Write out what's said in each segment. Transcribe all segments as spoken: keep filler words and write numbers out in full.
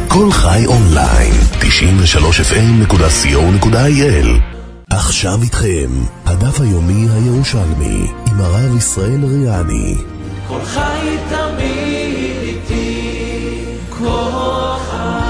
כל חי אונליין, תשעים ושלוש אף אם נקודה סי או נקודה איי אל. עכשיו איתכם, הדף היומי הירושלמי, עם הרב ישראל ריאני. כל חי תמיד איתי, כל חי.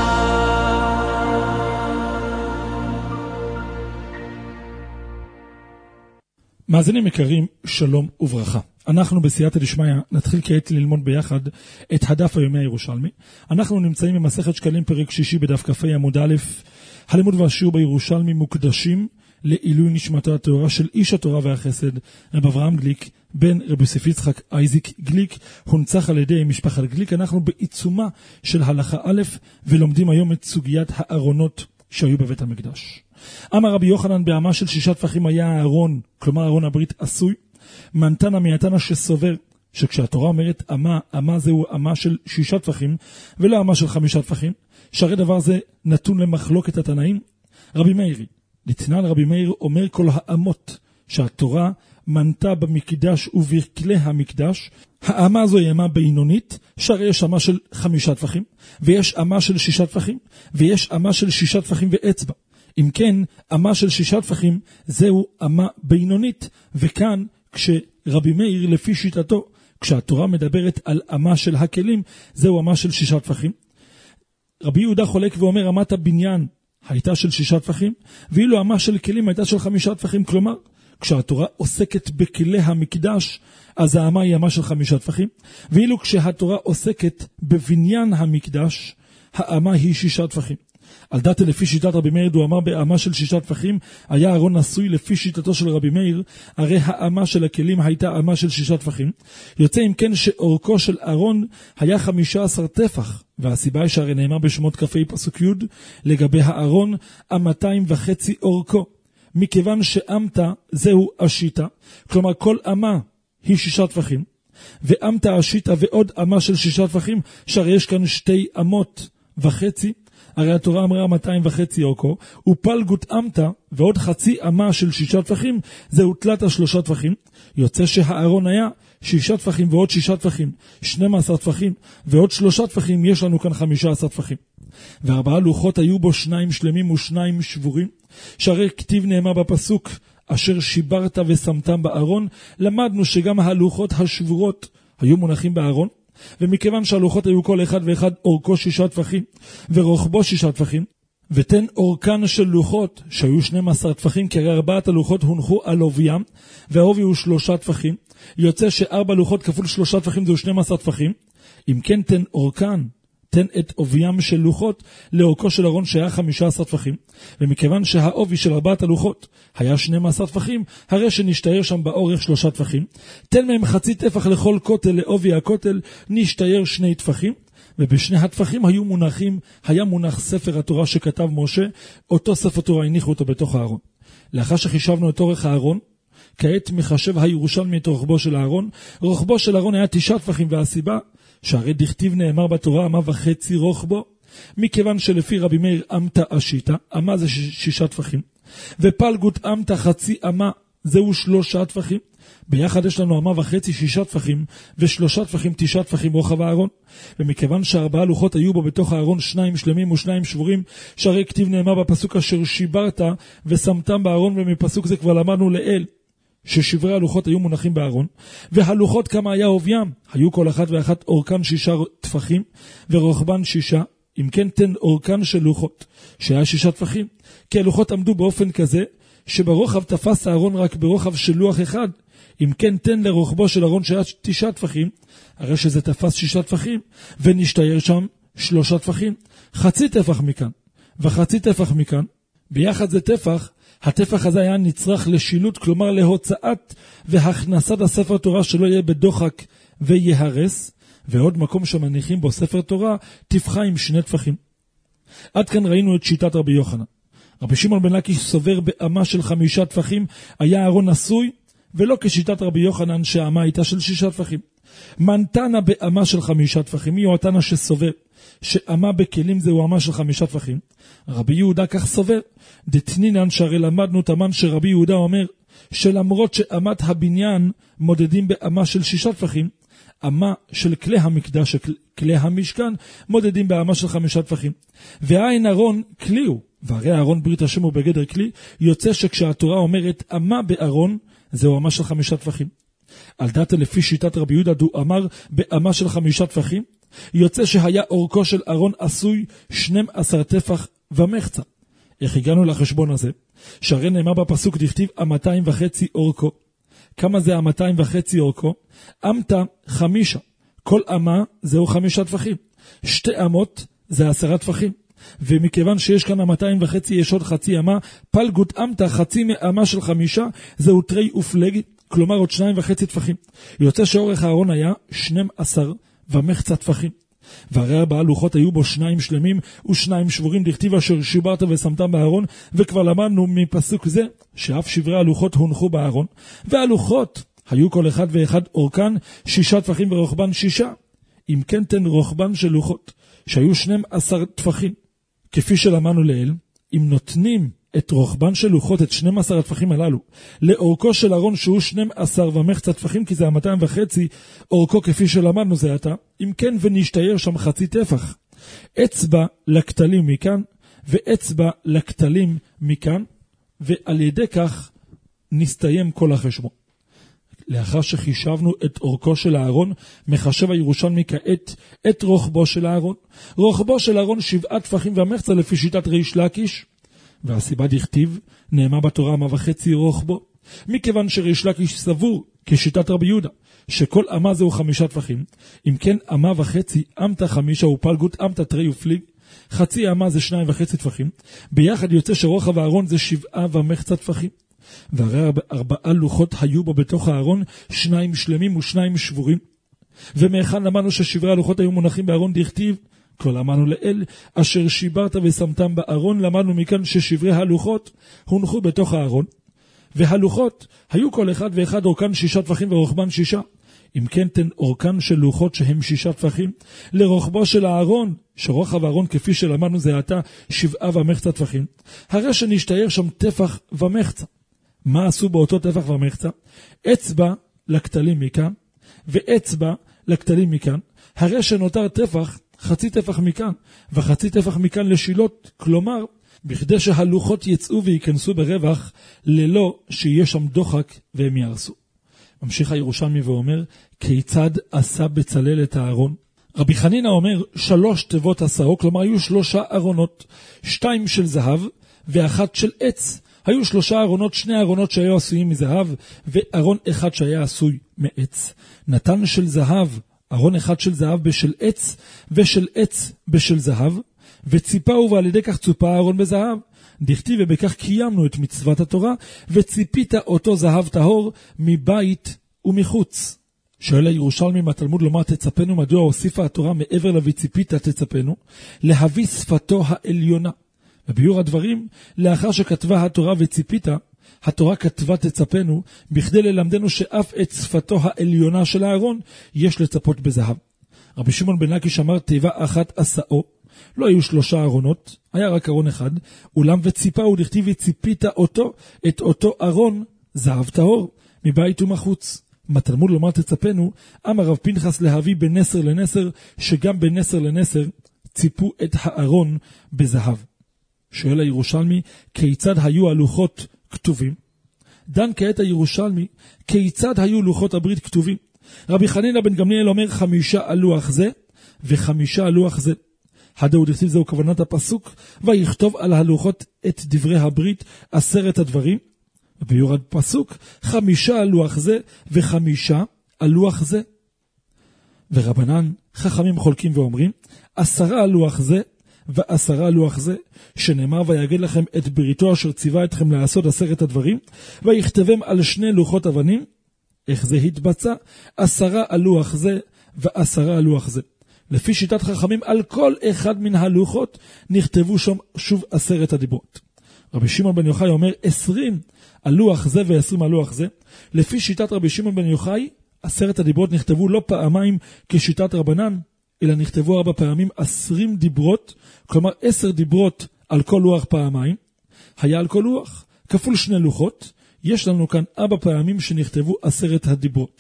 מאזינים יקרים, שלום וברכה. אנחנו בסייעתא דשמיא נתחיל כעת ללמוד ביחד את הדף היומי הירושלמי. אנחנו נמצאים במסכת שקלים פרק שישי בדף כ"ה עמוד א'. הלימוד והשיעור בירושלמי מוקדשים לעילוי נשמתו הטהורה של איש התורה והחסד, רב אברהם גליק, בן רבי יוסף יצחק אייזיק גליק, הונצח על ידי משפחת גליק. אנחנו בעיצומה של הלכה א' ולומדים היום את סוגיית הארונות שהיו בבית המקדש. אמר רבי יוחנן, באמה של שישה טפחים היה הארון, כלומר ארון הברית עשוי. מנתנה מיתנה שסובר שכשהתורה אומרת אמה, אמה זהו אמה של שישה טפחים ולא אמה של חמישה טפחים, שהרי דבר זה נתון למחלוקת התנאים. רבי מאירי, לתנן רבי מאיר אומר כל האמות שהתורה מנתה במקדש ובכלי המקדש, האמה זו היא אמה בינונית, שהרי יש אמה של חמישה טפחים ויש אמה של שישה טפחים ויש אמה של שישה טפחים ואצבע. אם כן, אמה של שישה טפחים זהו אמה בינונית, וכאן כשרבי מאיר לפי שיטתו, כשהתורה מדברת על אמה של הכלים, זהו אמה של שישה טפחים. רבי יהודה חולק ואומר אמת הבניין הייתה של שישה טפחים, ואילו אמה של כלים הייתה של חמישה טפחים, כלומר, כשהתורה עוסקת בכלי המקדש, אז האמה היא אמה של חמישה טפחים, ואילו כשהתורה עוסקת בבניין המקדש, האמה היא שישה טפחים. על דעת לפי שיטת רבי מאיר, הוא אמר באמה של שישה טפחים היה ארון נשוי. לפי שיטתו של רבי מאיר, הרי האמה של הכלים הייתה אמה של שישה טפחים. יוצא אם כן שאורכו של ארון היה חמישה עשר טפח, והסיבה היא שהרי נאמר בשמות כ"ה פסוק י' לגבי הארון, אמתיים וחצי אורכו, מכיוון שאמתה זהו השיטה, כלומר כל אמה היא שישה טפחים, ואמתה השיטה ועוד אמה של שישה טפחים, שהרי יש כאן שתי אמות וחצי. הרי התורה אמרה מאתיים וחצי אורכו, ופלגות אמתה ועוד חצי אמה של שישה טפחים, זהו תלת השלושה טפחים. יוצא שהארון היה שישה טפחים ועוד שישה טפחים, שנים עשר טפחים, ועוד שלושה טפחים, יש לנו כאן חמישה עשר טפחים. וארבעה לוחות היו בו, שניים שלמים ושניים שבורים, שהרי כתיב נאמר בפסוק, אשר שיברת ושמתם בארון. למדנו שגם הלוחות השבורות היו מונחים בארון, ומכיוון שהלוחות היו כל אחד ואחד אורכו שישה טפחים ורוחבו שישה טפחים, ותן אורכן של לוחות שהיו שנים עשר טפחים, כי הרי ארבעת הלוחות הונחו על עוביים, והעובי הוא שלושה טפחים. יוצא שארבע לוחות כפול שלושה טפחים זהו שנים עשר טפחים. אם כן, תן אורכן, תן את עוביים של לוחות לאורכו של ארון שהיה חמישה עשר טפחים, ומכיוון שהעובי של ארבעת הלוחות היה שנים עשר טפחים, הרי שנשתער שם באורך שלושה טפחים. תן מהם חצי טפח לכל כותל, לעובי הכותל נשתער שני טפחים, ובשני הטפחים היו מונחים, היה מונח ספר התורה שכתב משה. אותו ספר תורה הניחו אותו בתוך הארון. לאחר שחישבנו את אורך הארון, כעת מחשב הירושלמי את רוחבו של הארון. רוחבו של הארון היה תשעה טפחים, והסיבה שהרי דכתיב נאמר בתורה אמה וחצי רוחבו, מכיוון שלפי רבי מאיר אמתה השיטה, אמה זה שישה טפחים, ופלגות אמתה חצי אמה זהו שלושה טפחים. ביחד יש לנו אמה וחצי שישה טפחים, ושלושה טפחים תשעה טפחים רוחב הארון. ומכיוון שארבעה לוחות היו בו בתוך הארון, שניים שלמים ושניים שבורים, שהרי כתיב נאמר בפסוק אשר שיברת ושמתם בארון, ומפסוק זה כבר למדנו לאל ששברי הלוחות היו מונחים בארון. והלוחות כמה היה עוביים, היו כל אחת ואחת אורכן שישה טפחים ורוחבן שישה. אם כן, תן אורכן של לוחות שהיה שישה טפחים, כי הלוחות עמדו באופן כזה שברוחב תפס הארון רק ברוחב של לוח אחד. אם כן, תן לרוחבו של ארון שהיה תשעה טפחים, הרי שזה תפס שישה טפחים, ונשתער שם שלושה טפחים, חצי טפח מכאן וחצי טפח מכאן, ביחד זה טפח. הטפח הזה היה נצרך לשילוט, כלומר להוצאת והכנסת הספר תורה שלא יהיה בדוחק ויהרס, ועוד מקום שמניחים בו ספר תורה תפחה עם שני טפחים. עד כאן ראינו את שיטת רבי יוחנן. רבי שמעון בן לקיש סובר באמה של חמישה טפחים היה ארון נשוי, ולא כשיטת רבי יוחנן שהאמה הייתה של שישה טפחים. מנתנה באמה של חמישה טפחים, מי הוא התנא שסובר שאמה בכלים זהו אמה של חמישה טפחים? רבי יהודה כך סובר. דתנינן, שהרי למדנו תמן שרבי יהודה אומר שלמרות שאמת הבניין מודדים באמה של שישה טפחים, אמה של כלי המקדש, כלי המשכן, מודדים באמה של חמישה טפחים. והעין ארון כלי הוא, והרי ארון ברית השם הוא בגדר כלי, יוצא שכשהתורה אומרת אמה בארון, זהו אמה של חמישה טפחים. על דעת לפי שיטת רבי יהודה דו אמר באמה של חמישה טפחים, יוצא שהיה אורכו של ארון עשוי שנים עשר טפח ומחצה. איך הגענו לחשבון הזה? שהרי נאמר בפסוק דכתיב אמתיים וחצי אורכו. כמה זה אמתיים וחצי אורכו? אמתה חמישה. כל אמה זהו חמישה טפחים. שתי אמות זה עשרה טפחים. ומכיוון שיש כאן אמתיים וחצי יש עוד חצי אמה, פלגות אמתה חצי מאמה של חמישה, זהו תרי ופלג, כלומר עוד שניים וחצי טפחים. יוצא שאורך הארון היה שנים עשר ומחצה טפחים. והרי ארבעה לוחות היו בו שניים שלמים ושניים שבורים, דכתיב אשר שיברת ושמתם בארון, וכבר למדנו מפסוק זה שאף שברי הלוחות הונחו בארון, והלוחות היו כל אחד ואחד אורכן שישה טפחים ורוחבן שישה. אם כן תן רוחבן של לוחות שהיו שנים עשר טפחים, כפי שלמדנו לעיל, אם נותנים את רוחבן של לוחות, את שנים עשר הטפחים הללו, לאורכו של ארון שהוא שנים עשר ומחצה טפחים, כי זה המאתיים וחצי, אורכו כפי שלמדנו זה עתה, אם כן ונשתייר שם חצי טפח. אצבע לכתלים מכאן, ואצבע לכתלים מכאן, ועל ידי כך נסתיים כל החשבון. לאחר שחישבנו את אורכו של הארון, מחשב הירושלמי כעת את רוחבו של הארון. רוחבו של הארון שבעה טפחים ומחצה לפי שיטת ריש לקיש, והסיבה דכתיב נאמר בתורה אמה וחצי רוחבו, מכיוון שריש לקיש סבור כשיטת רבי יהודה שכל אמה זהו חמישה טפחים. אם כן אמה וחצי אמתה חמישה ופלגות אמתה תרי ופליג, חצי אמה זה שניים וחצי טפחים, ביחד יוצא שרוחב הארון זה שבעה ומחצה טפחים. והרי ארבעה לוחות היו בו בתוך הארון, שניים שלמים ושניים שבורים. ומאחד למדנו ששברי הלוחות היו מונחים בארון דכתיב, כבר למדנו לאל, אשר שיברת ושמתם בארון. למדנו מכאן ששברי הלוחות הונחו בתוך הארון, והלוחות היו כל אחד ואחד אורכן שישה טפחים ורוחבן שישה. אם כן תן אורכן של לוחות שהם שישה טפחים לרוחבו של הארון, שרוחב הארון כפי שלמדנו זה עתה שבעה ומחצה טפחים, הרי שנשתייר שם טפח ומחצה. מה עשו באותו טפח ומחצה? אצבע לכתלים מכאן ואצבע לכתלים מכאן, הרי שנותר טפח, חצי טפח מכאן וחצי טפח מכאן לשילות, כלומר בכדי שהלוחות יצאו וייכנסו ברווח ללא שיהיה שם דוחק והם יערסו. ממשיך הירושלמי ואומר, כיצד עשה בצלאל את הארון? רבי חנינא אומר, שלוש תיבות עשאו, כלומר היו שלושה ארונות, שתיים של זהב ואחת של עץ. היו שלושה ארונות, שני ארונות שהיו עשויים מזהב וארון אחד שהיה עשוי מעץ. נתן של זהב, ארון אחד של זהב בשל עץ ושל עץ בשל זהב, וציפהו ועל ידי כך צופה הארון בזהב. דכתיב ובכך קיימנו את מצוות התורה, וציפית אותו זהב טהור מבית ומחוץ. שואל הירושלמי מהתלמוד לומר תצפנו, מדוע הוסיפה התורה מעבר לוציפית תצפנו? להביא שפתו העליונה. בביאור הדברים, לאחר שכתבה התורה וציפית, התורה כתבה תצפנו, בכדי ללמדנו שאף את שפתו העליונה של הארון יש לצפות בזהב. רבי שמעון בן לקיש אמר תיבה אחת עשאו, לא היו שלושה ארונות, היה רק ארון אחד, אולם וציפה ודכתיב וציפית אותו, את אותו ארון זהב טהור, מבית ומחוץ. בתלמוד לומר תצפנו, אמר רב פנחס להביא בנסר לנסר, שגם בנסר לנסר ציפו את הארון בזהב. שואל הירושלמי, כיצד היו הלוחות כתובים? דן כעת הירושלמי, כיצד היו לוחות הברית כתובים? רבי חנינא בן גמליאל אומר חמישה על לוח זה וחמישה על לוח זה. הדאו דכתיב זהו כוונת הפסוק, ויכתוב על הלוחות את דברי הברית עשרת הדברים. וביורד פסוק, חמישה על לוח זה וחמישה על לוח זה. ורבנן חכמים חולקים ואומרים, עשרה על לוח זה ועשרה על לוח זה, שנאמר ויגד לכם את בריתו אשר ציווה אתכם לעשות עשרת הדברים, ויכתבם על שני לוחות אבנים. איך זה התבצע? עשרה על לוח זה ועשרה על לוח זה. לפי שיטת חכמים, על כל אחד מן הלוחות נכתבו שם שוב עשרת הדיברות. רבי שמעון בן יוחאי אומר עשרים על לוח זה ועשרים על לוח זה. לפי שיטת רבי שמעון בן יוחאי, עשרת הדיברות נכתבו לא פעמיים כשיטת רבנן, אלא נכתבו ארבע פעמים עשרים דיברות, כלומר עשר דיברות על כל לוח פעמיים. היה על כל לוח כפול שני לוחות, יש לנו כאן ארבע פעמים שנכתבו עשרת הדיברות.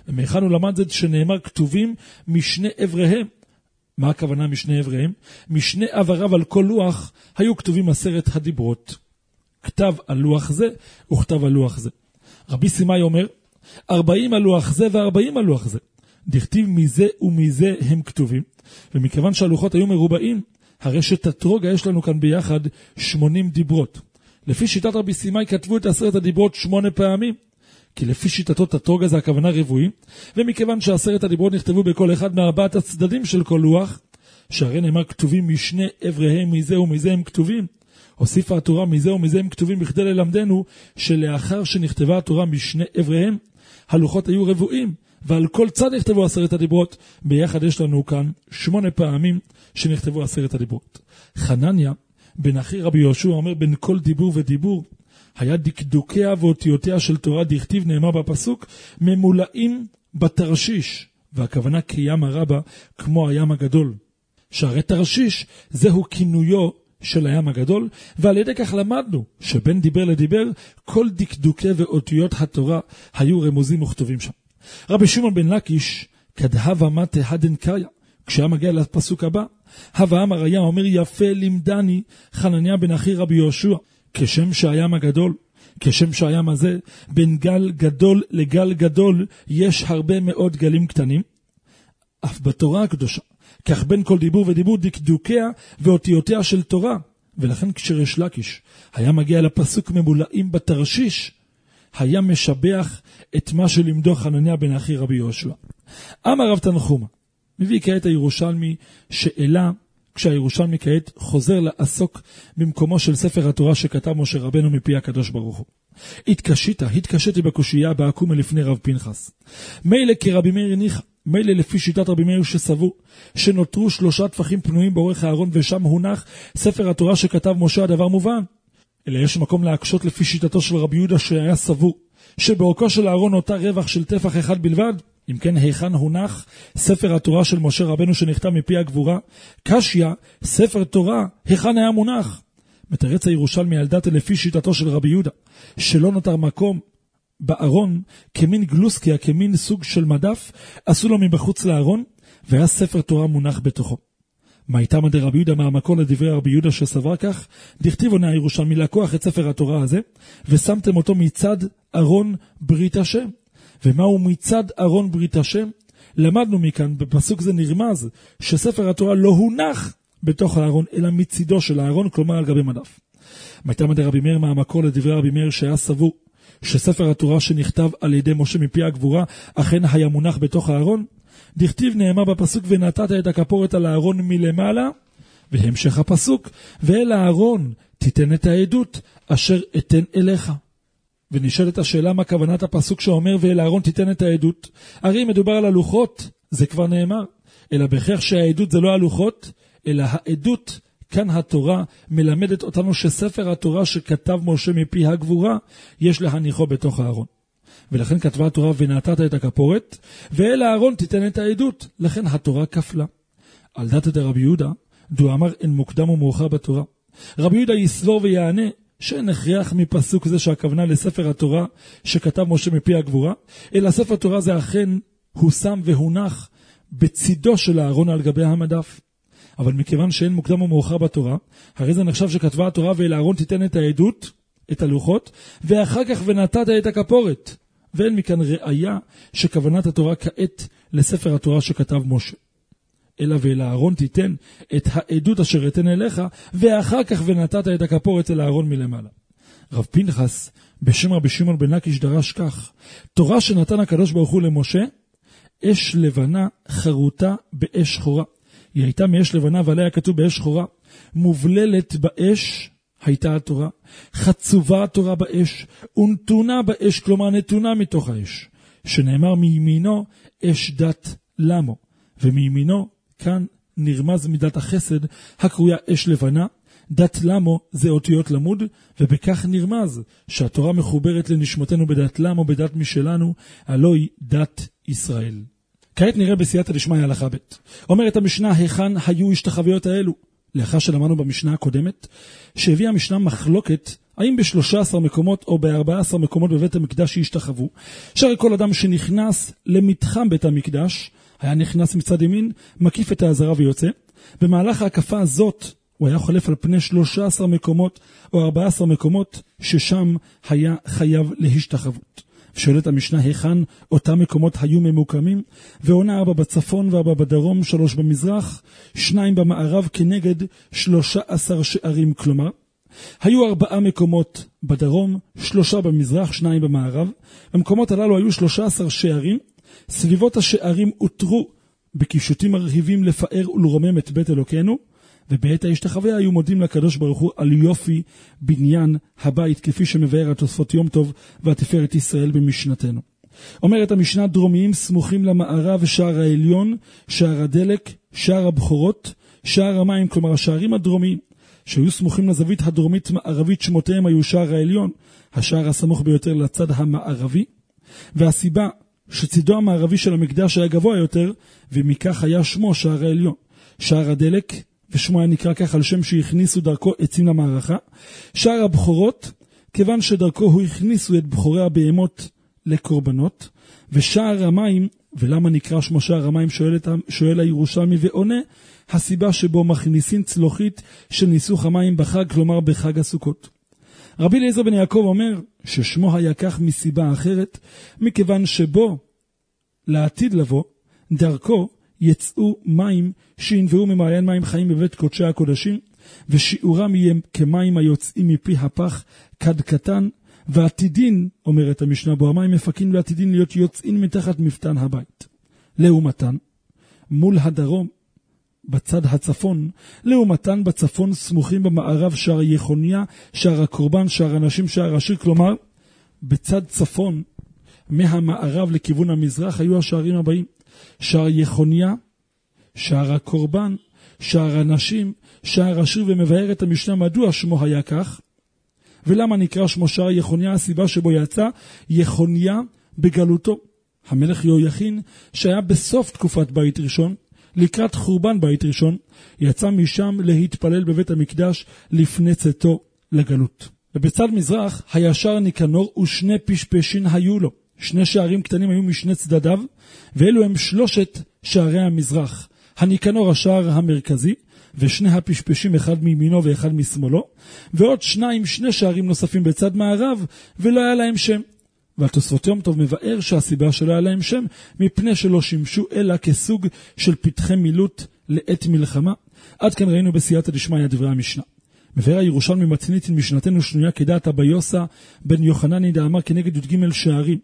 ומאחד הוא למד את שנאמר כתובים משני עבריהם. מה הכוונה משני עבריהם? משני עבריו על כל לוח היו כתובים עשרת הדיברות. כתב על לוח זה וכתב על לוח זה. רבי סימאי אומר, ארבעים על לוח זה וארבעים על לוח זה. דכתיב מזה ומזה הם כתובים. ומכיוון שהלוחות היו מרובעים, הרי שתתרוגה יש לנו כאן ביחד שמונים דיברות. לפי שיטת רבי סימאי כתבו את עשרת הדיברות שמונה פעמים. כי לפי שיטתו תתרוגה זה הכוונה רבועי, ומכיוון שעשרת הדיברות נכתבו בכל אחד מארבעת הצדדים של כל לוח, שהרי נאמר כתובים משני עבריהם מזה ומזה הם כתובים, הוסיפה התורה מזה ומזה הם כתובים בכדי ללמדנו שלאחר שנכתבה התורה משני עבריהם, הלוחות היו רבועים, ועל כל צד נכתבו עשרת הדיברות. ביחד יש לנו כאן שמונה פעמים שנכתבו עשרת הדיברות. חנניה, בן אחי רבי יהושע, אומר בין כל דיבור ודיבור, היה דקדוקיה ואותיותיה של תורה דכתיב נאמר בפסוק, ממולאים בתרשיש, והכוונה כים הרבה כמו הים הגדול. שהרי תרשיש זהו כינויו של הים הגדול, ועל ידי כך למדנו שבין דיבר לדיבר, כל דקדוקי ואותיות התורה היו רמוזים וכתובים שם. רבי שמעון בן לקיש, כדהבה מטה הדן קריה, כשהיה מגיע לפסוק הבא, הווה אמר היה אומר יפה לימדני חנניה בן אחי רבי יהושע, כשם שהים הגדול, כשם שהים הזה, בין גל גדול לגל גדול, יש הרבה מאוד גלים קטנים, אף בתורה הקדושה, כך בין כל דיבור ודיבור דקדוקיה ואותיותיה של תורה, ולכן כשריש לקיש היה מגיע לפסוק ממולאים בתרשיש, היה משבח את מה שלימדו חנניה בן אחי רבי יהושע. אמר רב תנחומה, מביא כעת הירושלמי שאלה, כשהירושלמי כעת חוזר לעסוק במקומו של ספר התורה שכתב משה רבנו מפי הקדוש ברוך הוא. התקשית, התקשיתי בקושייה בעקומה לפני רב פנחס. מילא כרבי מאיר ניחא, מילא לפי שיטת רבי מאיר שסבור, שנותרו שלושה טפחים פנויים באורך הארון ושם הונח ספר התורה שכתב משה, הדבר מובן. אלא יש מקום להקשות לפי שיטתו של רבי יהודה שהיה סבור, שבאורכו של הארון נותר רווח של טפח אחד בלבד. אם כן, היכן הונח ספר התורה של משה רבנו שנכתב מפי הגבורה? קשיא, ספר תורה, היכן היה מונח? מתרץ הירושלמי על דעת לפי שיטתו של רבי יהודה, שלא נותר מקום בארון כמין גלוסקיה, כמין סוג של מדף, עשו לו מבחוץ לארון, והיה ספר תורה מונח בתוכו. מה הייתה מדי רבי יהודה מהמקור לדברי רבי יהודה שסבר כך? דכתיב עונה הירושלמי לקוח את ספר התורה הזה, ושמתם אותו מצד ארון ברית השם. ומהו מצד ארון ברית השם? למדנו מכאן, בפסוק זה נרמז, שספר התורה לא הונח בתוך הארון, אלא מצידו של הארון, כלומר על גבי מדף. מה הייתה מדי רבי מאיר מהמקור לדברי רבי מאיר שהיה סבור, שספר התורה שנכתב על ידי משה מפי הגבורה, אכן היה מונח בתוך הארון? דכתיב נאמר בפסוק ונתת את הכפורת על הארון מלמעלה, והמשך הפסוק, ואל הארון תיתן את העדות אשר אתן אליך. ונשאלת השאלה מה כוונת הפסוק שאומר ואל הארון תיתן את העדות. הרי מדובר על הלוחות, זה כבר נאמר, אלא בכך שהעדות זה לא הלוחות, אלא העדות, כאן התורה מלמדת אותנו שספר התורה שכתב משה מפי הגבורה, יש להניחו בתוך הארון. ולכן כתבה התורה ונתת את הכפורת, ואל הארון תיתן את העדות, לכן התורה כפלה. על דעת דרבי יהודה, דו אמר אין מוקדם ומאוחר בתורה. רבי יהודה יסבור ויענה, שאין הכרח מפסוק זה שהכוונה לספר התורה שכתב משה מפי הגבורה, אלא ספר תורה זה אכן הושם והונח בצידו של הארון על גבי המדף. אבל מכיוון שאין מוקדם ומאוחר בתורה, הרי זה נחשב שכתבה התורה ואל הארון תיתן את העדות, את הלוחות, ואחר כך ונתת את הכפורת. ואין מכאן ראיה שכוונת התורה כעת לספר התורה שכתב משה. אלא ואל הארון תיתן את העדות אשר אתן אליך, ואחר כך ונתת את הכפורת אל הארון מלמעלה. רב פנחס בשם רבי שמעון בן לקיש דרש כך, תורה שנתן הקדוש ברוך הוא למשה, אש לבנה חרוטה באש שחורה. היא הייתה מאש לבנה ועליה כתוב באש שחורה, מובללת באש הייתה התורה, חצובה התורה באש, ונתונה באש, כלומר נתונה מתוך האש, שנאמר מימינו אש דת למו, ומימינו כאן נרמז מידת החסד הקרויה אש לבנה, דת למו זה אותיות למוד, ובכך נרמז שהתורה מחוברת לנשמותינו בדת למו, בדת משלנו, הלא היא דת ישראל. כעת נראה בסייעתא דשמיא הלכה ב'. אומרת המשנה, היכן היו השתחוויות האלו? לאחר שלמדנו במשנה הקודמת, שהביאה המשנה מחלוקת האם ב-שלושה עשר מקומות או ב-ארבעה עשר מקומות בבית המקדש ישתחוו, שהרי כל אדם שנכנס למתחם בית המקדש, היה נכנס מצד ימין, מקיף את העזרה ויוצא. במהלך ההקפה הזאת, הוא היה חולף על פני שלושה עשר מקומות או ארבעה עשר מקומות, ששם היה חייב להשתחוות. ושואלת המשנה, היכן אותם מקומות היו ממוקמים? ועונה ארבע בצפון וארבע בדרום, שלוש במזרח, שניים במערב כנגד שלושה עשר שערים. כלומר, היו ארבעה מקומות בדרום, שלושה במזרח, שניים במערב. במקומות הללו היו שלושה עשר שערים. סביבות השערים הותרו בקישוטים מרהיבים לפאר ולרומם את בית אלוקינו, ובעת ההשתחוויה היו מודים לקדוש ברוך הוא על יופי בניין הבית, כפי שמבאר התוספות יום טוב והתפארת ישראל במשנתנו. אומרת המשנה, דרומיים סמוכים למערב, שער העליון, שער הדלק, שער הבכורות, שער המים. כלומר, השערים הדרומיים שהיו סמוכים לזווית הדרומית מערבית, שמותיהם היו שער העליון, השער הסמוך ביותר לצד המערבי, והסיבה שצידו המערבי של המקדש היה גבוה יותר, ומכך היה שמו שער העליון. שער הדלק, ושמו היה נקרא כך על שם שהכניסו דרכו עצים למערכה. שער הבכורות, כיוון שדרכו הוא הכניסו את בכורי הבהמות לקורבנות. ושער המים, ולמה נקרא שמו שער המים, שואל, שואל הירושלמי ועונה, הסיבה שבו מכניסים צלוחית של ניסוך המים בחג, כלומר בחג הסוכות. רבי אליעזר בן יעקב אומר ששמו היה כך מסיבה אחרת, מכיוון שבו לעתיד לבוא דרכו יצאו מים שינבעו ממעיין מים חיים בבית קודשי הקודשים, ושיעורם יהיה כמים היוצאים מפי הפח כד קטן, ועתידין, אומרת המשנה, בו המים מפקים לעתידין להיות יוצאים מתחת מפתן הבית. לעומתן, מול הדרום, בצד הצפון, לעומתן בצפון סמוכים במערב שער יחוניה, שער הקורבן, שער הנשים, שער השיר. כלומר, בצד צפון, מהמערב לכיוון המזרח, היו השערים הבאים: שער יחוניה, שער הקורבן, שער הנשים, שער השיר. ומבאר את המשנה מדוע שמו היה כך, ולמה נקרא שמו שער יחוניה. הסיבה שבו יצא יחוניה בגלותו. המלך יהויכין, שהיה בסוף תקופת בית ראשון, לקראת חורבן בית ראשון, יצא משם להתפלל בבית המקדש לפני צאתו לגלות. ובצד מזרח היה שער ניקנור, ושני פשפשין היו לו. שני שערים קטנים היו משני צדדיו, ואלו הם שלושת שערי המזרח. הניקנור השער המרכזי, ושני הפשפשים, אחד מימינו ואחד משמאלו, ועוד שניים, שני שערים נוספים בצד מערב, ולא היה להם שם. והתוספות יום טוב מבאר שהסיבה שלא היה להם שם, מפני שלא שימשו אלא כסוג של פתחי מילוט לעת מלחמה. עד כאן ראינו בסייעתא דשמיא דברי המשנה. מבאר הירושלמי מתנית עם משנתנו שנויה כדעת אבא יוסה בן יוחנני דאמר כנגד י"ג שערים.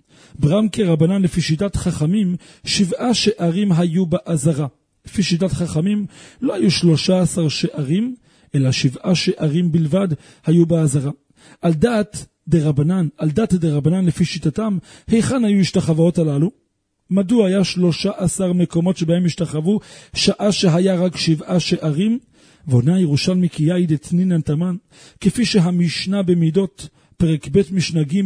ברם כרבנן, לפי שיטת חכמים, שבעה שערים היו בעזרה. לפי שיטת חכמים לא היו שלושה עשר שערים, אלא שבעה שערים בלבד היו בעזרה. על דעת דרבנן, על דעת דרבנן לפי שיטתם, היכן היו השתחוואות הללו? מדוע היה שלושה עשר מקומות שבהם השתחוו, שעה שהיה רק שבעה שערים? ועונה ירושלמי כי יעיד אתנינן תמן, כפי שהמשנה במידות, פרק ב' משנה ג'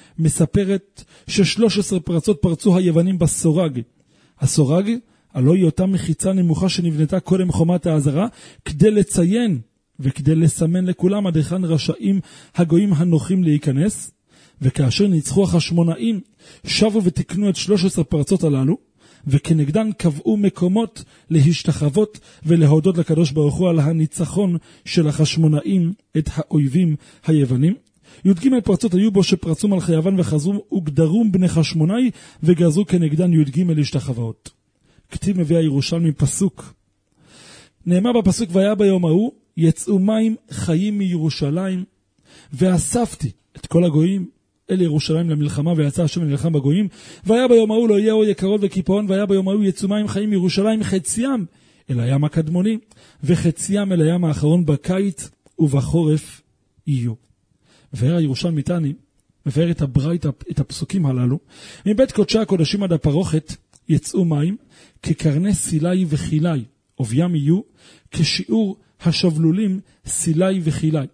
מספרת ששלוש עשרה פרצות פרצו היוונים בסורג. הסורג, הלא היא אותה מחיצה נמוכה שנבנתה קודם חומת העזרה, כדי לציין וכדי לסמן לכולם עד היכן רשאים הגויים הנוחים להיכנס. וכאשר ניצחו החשמונאים, שבו ותקנו את שלוש עשרה פרצות הללו, וכנגדן קבעו מקומות להשתחוות ולהודות לקדוש ברוך הוא על הניצחון של החשמונאים את האויבים היוונים. י"ג פרצות היו בו שפרצו מלכי יוון וחזרו וגדרום בני חשמונאי וגזרו כנגדן י"ג להשתחוות. כתיב מביא הירושלמי פסוק. נאמר בפסוק, והיה ביום ההוא יצאו מים חיים מירושלים, ואספתי את כל הגויים אל ירושלים למלחמה, ויצא השם לנלחם בגויים. והיה ביום ההוא לא יהיה או יקרות וקיפאון, והיה ביום ההוא יצאו מים חיים מירושלים, חציים אל הים הקדמוני וחציים אל הים האחרון בקיץ ובחורף יהיו. מבאר הירושלמי תני, מבאר את הברייתא, את הפסוקים הללו, מבית קודשי הקודשים עד הפרוכת יצאו מים כקרני סילי וחילי, ובים יהיו כשיעור השבלולים סילי וחילי,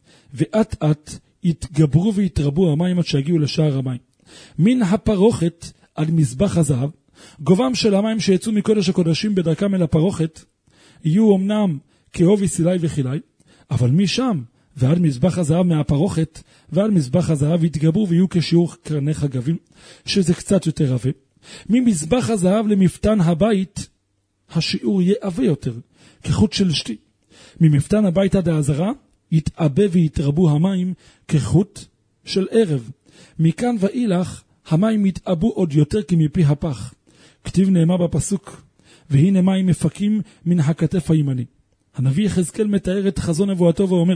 ואט אט יתגברו ויתרבו המים עד שהגיעו לשער המים. מן הפרוכת עד מזבח הזהב, גובם של המים שיצאו מקודש הקודשים בדרכם אל הפרוכת, יהיו אמנם כאובי סילי וחילי, אבל משם ועל מזבח הזהב מהפרוכת, ועל מזבח הזהב יתגברו ויהיו כשיעור קרני חגבים, שזה קצת יותר עבה. ממזבח הזהב למפתן הבית, השיעור יהיה עבה יותר, כחוט של שתי. ממפתן הבית עד העזרה, יתעבה ויתרבו המים כחוט של ערב. מכאן ואילך, המים יתעבו עוד יותר כמפי הפח. כתיב נאמר בפסוק, והנה מים מפקים מן הכתף הימני. הנביא יחזקאל מתאר את חזון נבואתו ואומר,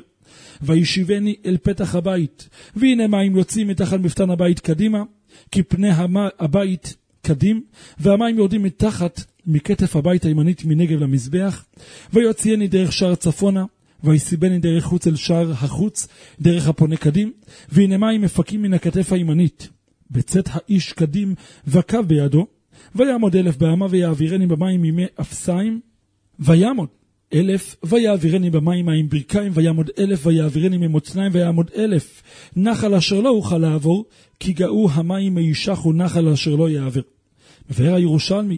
וישיבני אל פתח הבית, והנה מים יוצאים מתחת מפתן הבית קדימה, כי פני הבית קדים, והמים יורדים מתחת מכתף הבית הימנית מנגב למזבח, ויוציאני דרך שער צפונה, ויסיבני דרך חוץ אל שער החוץ, דרך הפונה קדים, והנה מים מפקים מן הכתף הימנית. בצאת האיש קדים וקו בידו, ויעמוד אלף באמה ויעבירני במים מימי אפסיים, ויעמוד אלף ויעבירני במים עם ברכיים, ויעמוד אלף ויעבירני ממוצניים, ויעמוד אלף נחל אשר לא אוכל לעבור, כי גאו המים מישחו נחל אשר לא יעבר. מבאר הירושלמי,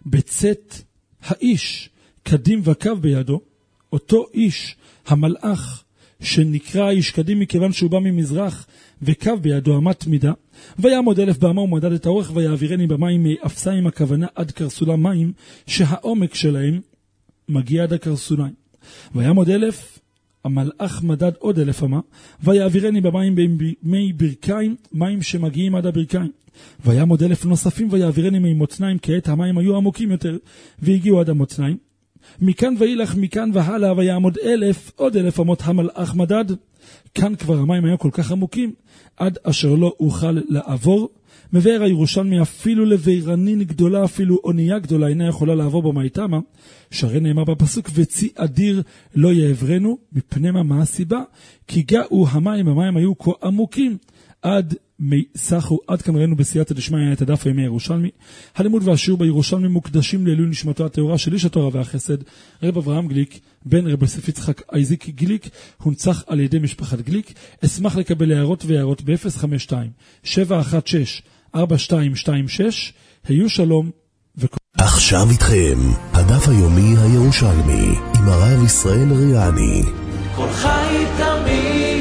בצאת האיש קדים וקו בידו, אותו איש המלאך שנקרא איש קדים מכיוון שהוא בא ממזרח וקו בידו אמת מידה, ויעמוד אלף באמה ומדד את האורך, ויעבירני במים מאפסיים, הכוונה עד קרסולם מים שהעומק שלהם מגיע עד הקרסוליים. ויעמוד אלף, המלאך מדד עוד אלף אמה, ויעבירני במים במי ברכיים, מים שמגיעים עד הברכיים. ויעמוד אלף נוספים ויעבירני ממוצניים, כעת המים היו עמוקים יותר והגיעו עד המוצניים. מכאן ואילך, מכאן והלאה, ויעמוד אלף, עוד אלף אמות המלאך מדד. כאן כבר המים היו כל כך עמוקים, עד אשר לא אוכל לעבור. מבאר הירושלמי, אפילו לבירנין גדולה, אפילו אונייה גדולה, אינה יכולה לעבור במי תמה, שהרי נאמר בפסוק, וצי אדיר לא יעברנו, מפני מה, מה הסיבה? כי גאו המים, המים היו כה עמוקים, עד מי סחו. עד כאן ראינו בסייעתא דשמיא את הדף היומי הירושלמי. הלימוד והשיעור בירושלמי מוקדשים לעילוי נשמתו הטהורה של איש התורה והחסד, רב אברהם גליק, בן רב יוסף יצחק אייזיק גליק, הונצח על ידי משפחת גליק. אשמח לקבל הערות והערות ב-אפס חמש שתיים שבע אחת שש ארבע שתיים שתיים שש. היו שלום וכל... עכשיו איתכם, הדף היומי הירושלמי, עם הרב ישראל ריאני. כל חי תמיד